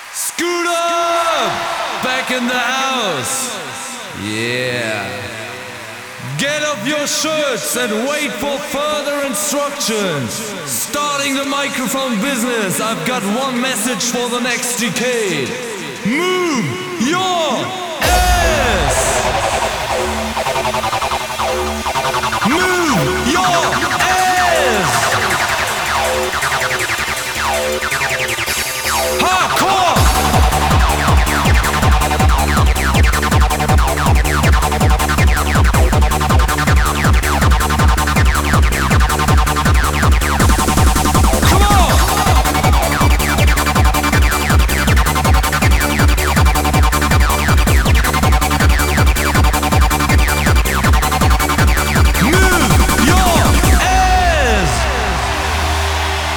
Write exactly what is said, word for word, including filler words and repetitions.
Scoot up! Back in the house! Yeah. Get off your shirts and wait for further instructions. Starting the microphone business, I've got one message for the next decade. Move your ass! Move your ass!